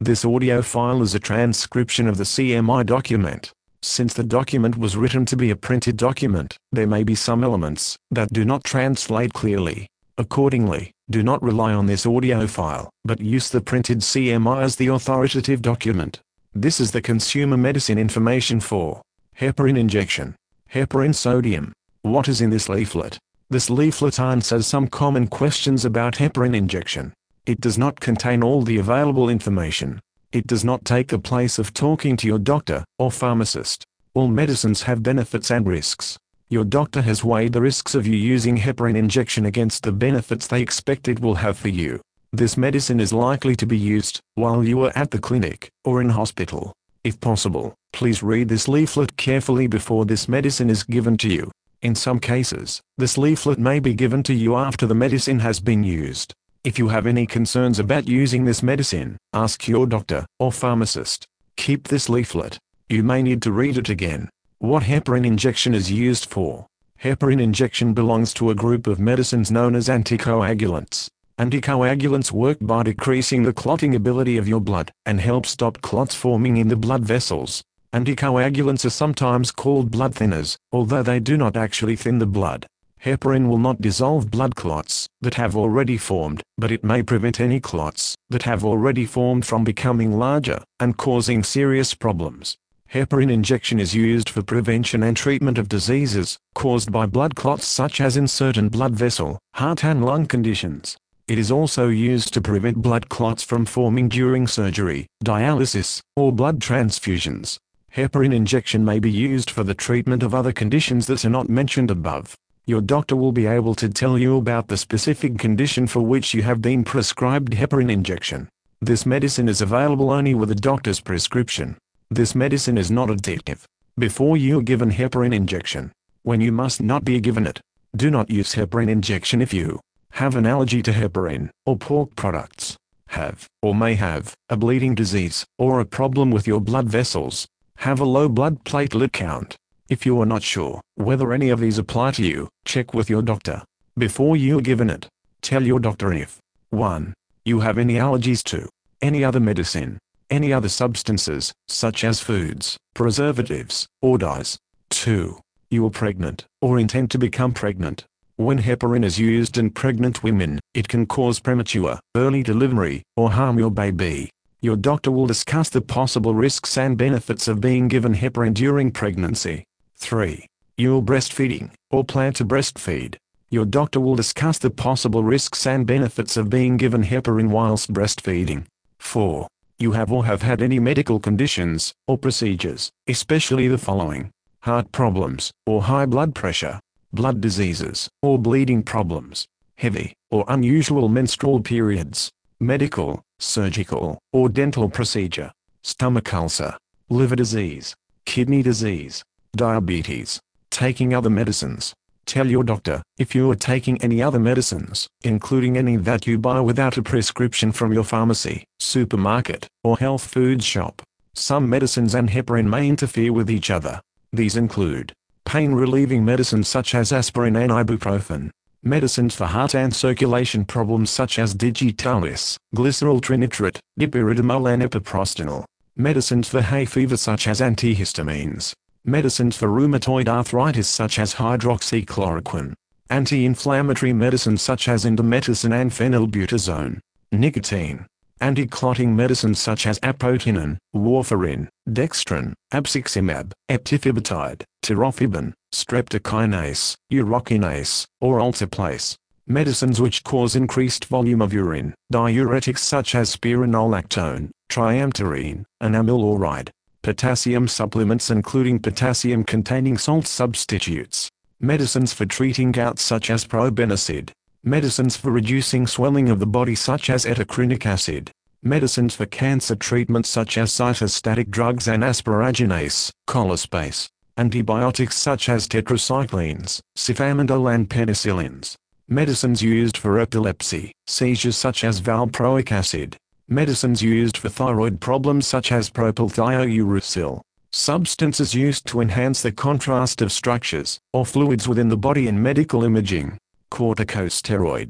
This audio file is a transcription of the CMI document. Since the document was written to be a printed document, there may be some elements that do not translate clearly. Accordingly, do not rely on this audio file, but use the printed CMI as the authoritative document. This is the consumer medicine information for heparin injection. Heparin sodium. What is in this leaflet? This leaflet answers some common questions about heparin injection. It does not contain all the available information. It does not take the place of talking to your doctor or pharmacist. All medicines have benefits and risks. Your doctor has weighed the risks of you using heparin injection against the benefits they expect it will have for you. This medicine is likely to be used while you are at the clinic or in hospital. If possible, please read this leaflet carefully before this medicine is given to you. In some cases, this leaflet may be given to you after the medicine has been used. If you have any concerns about using this medicine, ask your doctor or pharmacist. Keep this leaflet. You may need to read it again. What heparin injection is used for? Heparin injection belongs to a group of medicines known as anticoagulants. Anticoagulants work by decreasing the clotting ability of your blood and help stop clots forming in the blood vessels. Anticoagulants are sometimes called blood thinners, although they do not actually thin the blood. Heparin will not dissolve blood clots that have already formed, but it may prevent any clots that have already formed from becoming larger and causing serious problems. Heparin injection is used for prevention and treatment of diseases caused by blood clots such as in certain blood vessel, heart and lung conditions. It is also used to prevent blood clots from forming during surgery, dialysis, or blood transfusions. Heparin injection may be used for the treatment of other conditions that are not mentioned above. Your doctor will be able to tell you about the specific condition for which you have been prescribed heparin injection. This medicine is available only with a doctor's prescription. This medicine is not addictive. Before you are given heparin injection, when you must not be given it, do not use heparin injection if you have an allergy to heparin or pork products, have or may have a bleeding disease or a problem with your blood vessels, have a low blood platelet count. If you are not sure whether any of these apply to you, check with your doctor before you are given it. Tell your doctor if 1. You have any allergies to any other medicine, any other substances, such as foods, preservatives, or dyes. 2. You are pregnant or intend to become pregnant. When heparin is used in pregnant women, it can cause premature, early delivery, or harm your baby. Your doctor will discuss the possible risks and benefits of being given heparin during pregnancy. 3. You are breastfeeding, or plan to breastfeed. Your doctor will discuss the possible risks and benefits of being given heparin whilst breastfeeding. 4. You have or have had any medical conditions, or procedures, especially the following: heart problems, or high blood pressure, blood diseases, or bleeding problems, heavy, or unusual menstrual periods, medical, surgical, or dental procedure, stomach ulcer, liver disease, kidney disease, diabetes, taking other medicines. Tell your doctor if you are taking any other medicines, including any that you buy without a prescription from your pharmacy, supermarket, or health food shop. Some medicines and heparin may interfere with each other. These include pain-relieving medicines such as aspirin and ibuprofen, medicines for heart and circulation problems such as digitalis, glycerol trinitrate, dipyridamole and epoprostenol, medicines for hay fever such as antihistamines, medicines for rheumatoid arthritis such as hydroxychloroquine, anti-inflammatory medicines such as indomethacin and phenylbutazone, nicotine, anti-clotting medicines such as apotenin, warfarin, dextran, abciximab, eptifibatide, tirofiban, streptokinase, urokinase, or alteplase, medicines which cause increased volume of urine, diuretics such as spironolactone, triamterene, and amiloride, potassium supplements including potassium-containing salt substitutes, medicines for treating gout such as probenecid, medicines for reducing swelling of the body such as etocrinic acid, medicines for cancer treatment such as cytostatic drugs and asparaginase, colispase, antibiotics such as tetracyclines, cifamidol and penicillins, medicines used for epilepsy, seizures such as valproic acid, medicines used for thyroid problems such as propylthiouracil, substances used to enhance the contrast of structures or fluids within the body in medical imaging, corticosteroids,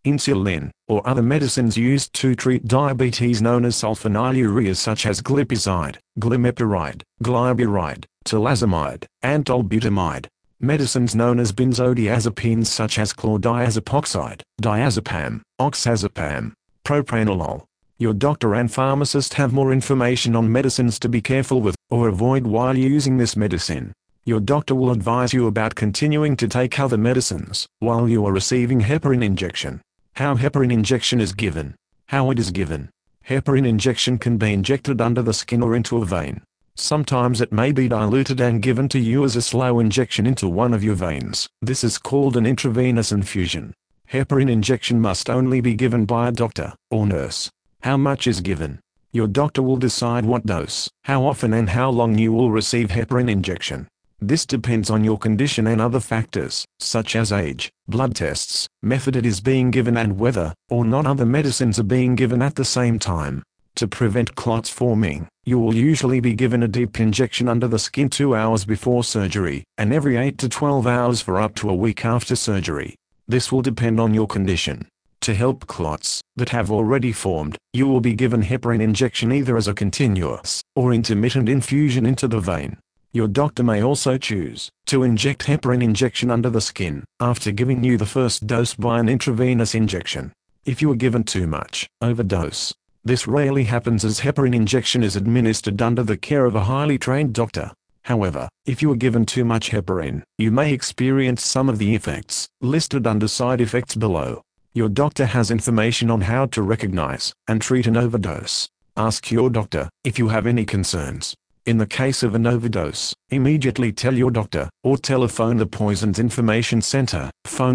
insulin, or other medicines used to treat diabetes known as sulfonylureas such as glipizide, glimepiride, glyburide, talazomide, and tolbutamide. Medicines known as benzodiazepines such as chlordiazepoxide, diazepam, oxazepam, propranolol. Your doctor and pharmacist have more information on medicines to be careful with, or avoid while using this medicine. Your doctor will advise you about continuing to take other medicines while you are receiving heparin injection. How heparin injection is given. How it is given. Heparin injection can be injected under the skin or into a vein. Sometimes it may be diluted and given to you as a slow injection into one of your veins. This is called an intravenous infusion. Heparin injection must only be given by a doctor or nurse. How much is given? Your doctor will decide what dose, how often and how long you will receive heparin injection. This depends on your condition and other factors, such as age, blood tests, method it is being given and whether or not other medicines are being given at the same time. To prevent clots forming, you will usually be given a deep injection under the skin 2 hours before surgery, and every 8 to 12 hours for up to a week after surgery. This will depend on your condition. To help clots that have already formed, you will be given heparin injection either as a continuous or intermittent infusion into the vein. Your doctor may also choose to inject heparin injection under the skin after giving you the first dose by an intravenous injection. If you are given too much overdose, this rarely happens as heparin injection is administered under the care of a highly trained doctor. However, if you are given too much heparin, you may experience some of the effects listed under side effects below. Your doctor has information on how to recognize and treat an overdose. Ask your doctor if you have any concerns. In the case of an overdose, immediately tell your doctor or telephone the Poisons Information Center, phone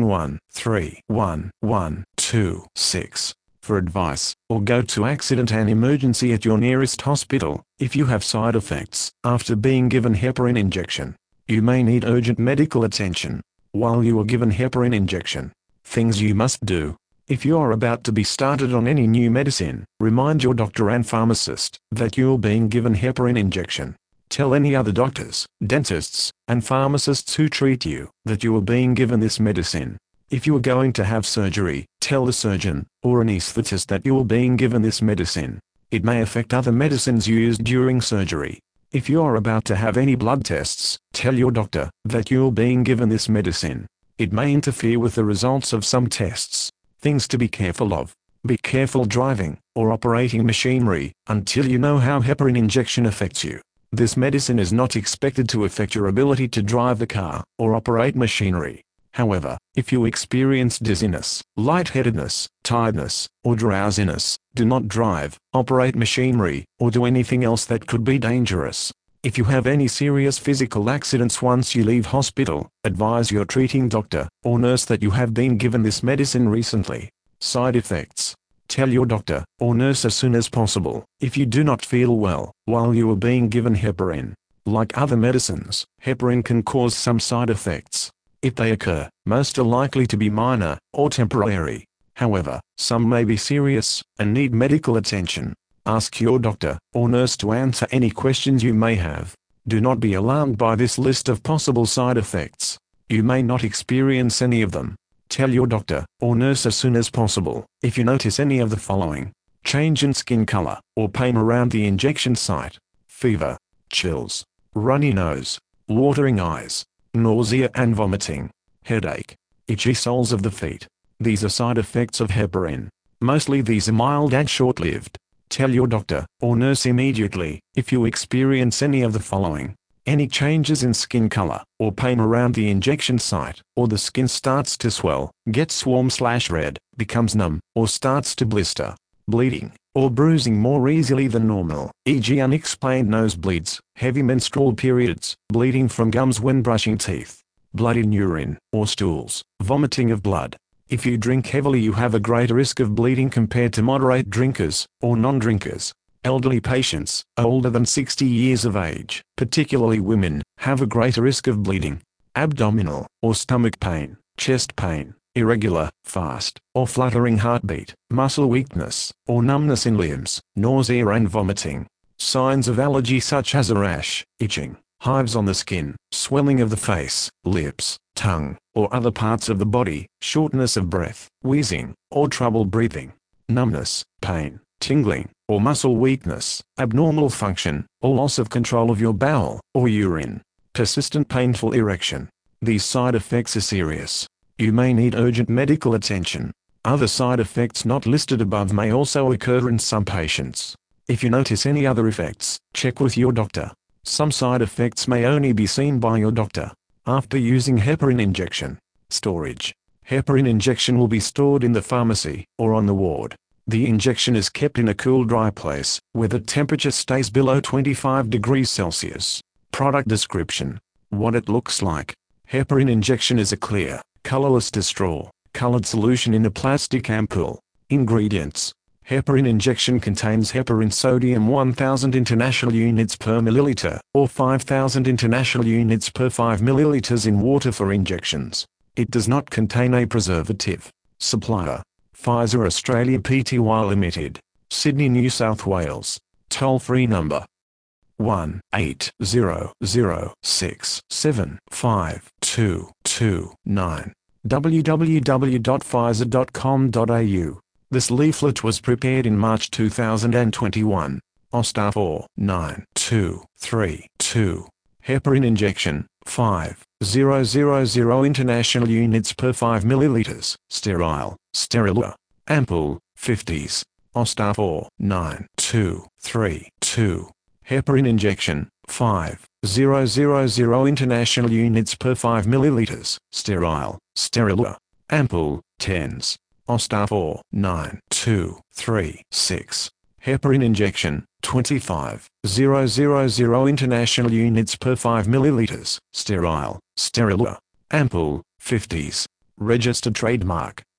1-311-26, for advice, or go to accident and emergency at your nearest hospital. If you have side effects after being given heparin injection, you may need urgent medical attention while you are given heparin injection. Things you must do. If you are about to be started on any new medicine, remind your doctor and pharmacist that you are being given heparin injection. Tell any other doctors, dentists, and pharmacists who treat you that you are being given this medicine. If you are going to have surgery, tell the surgeon or anesthetist that you are being given this medicine. It may affect other medicines used during surgery. If you are about to have any blood tests, tell your doctor that you are being given this medicine. It may interfere with the results of some tests. Things to be careful of. Be careful driving or operating machinery until you know how heparin injection affects you. This medicine is not expected to affect your ability to drive the car or operate machinery. However, if you experience dizziness, lightheadedness, tiredness, or drowsiness, do not drive, operate machinery, or do anything else that could be dangerous. If you have any serious physical accidents once you leave hospital, advise your treating doctor or nurse that you have been given this medicine recently. Side effects. Tell your doctor or nurse as soon as possible if you do not feel well while you are being given heparin. Like other medicines, heparin can cause some side effects. If they occur, most are likely to be minor or temporary. However, some may be serious and need medical attention. Ask your doctor or nurse to answer any questions you may have. Do not be alarmed by this list of possible side effects. You may not experience any of them. Tell your doctor or nurse as soon as possible if you notice any of the following: change in skin color or pain around the injection site, fever, chills, runny nose, watering eyes, nausea and vomiting, headache, itchy soles of the feet. These are side effects of heparin. Mostly these are mild and short-lived. Tell your doctor or nurse immediately if you experience any of the following: any changes in skin color or pain around the injection site, or the skin starts to swell, gets warm/red, becomes numb, or starts to blister, bleeding, or bruising more easily than normal, e.g. unexplained nosebleeds, heavy menstrual periods, bleeding from gums when brushing teeth, blood in urine or stools, vomiting of blood. If you drink heavily, you have a greater risk of bleeding compared to moderate drinkers or non-drinkers. Elderly patients, older than 60 years of age, particularly women, have a greater risk of bleeding. Abdominal or stomach pain, chest pain, irregular, fast, or fluttering heartbeat, muscle weakness, or numbness in limbs, nausea and vomiting. Signs of allergy such as a rash, itching, hives on the skin, swelling of the face, lips, tongue, or other parts of the body, shortness of breath, wheezing, or trouble breathing, numbness, pain, tingling, or muscle weakness, abnormal function, or loss of control of your bowel or urine, persistent painful erection. These side effects are serious. You may need urgent medical attention. Other side effects not listed above may also occur in some patients. If you notice any other effects, check with your doctor. Some side effects may only be seen by your doctor after using heparin injection. Storage. Heparin injection will be stored in the pharmacy or on the ward. The injection is kept in a cool, dry place, where the temperature stays below 25 degrees Celsius. Product description. What it looks like. Heparin injection is a clear, colorless to straw, colored solution in a plastic ampoule. Ingredients. Heparin injection contains heparin sodium 1000 international units per milliliter, or 5000 international units per 5 milliliters in water for injections. It does not contain a preservative. Supplier. Pfizer Australia Pty Limited. Sydney, New South Wales. Toll-free number 1-8006752229. www.pfizer.com.au. This leaflet was prepared in March 2021. OSTAR 49232. Heparin injection, 5,000 international units per 5 milliliters. Sterile, steriler. Ampoule, 50s. OSTAR 49232. Heparin injection, 5,000 international units per 5 milliliters. Sterile, steriler. Ampoule, 10s. OSTAR 49236. Heparin injection, 25,000 international units per 5 milliliters. Sterile, steriler. Ampoule, 50s. Registered trademark.